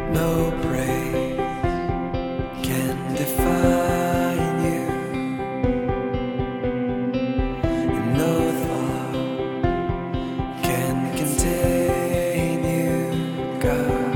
No praise can define you, and no thought can contain you, God.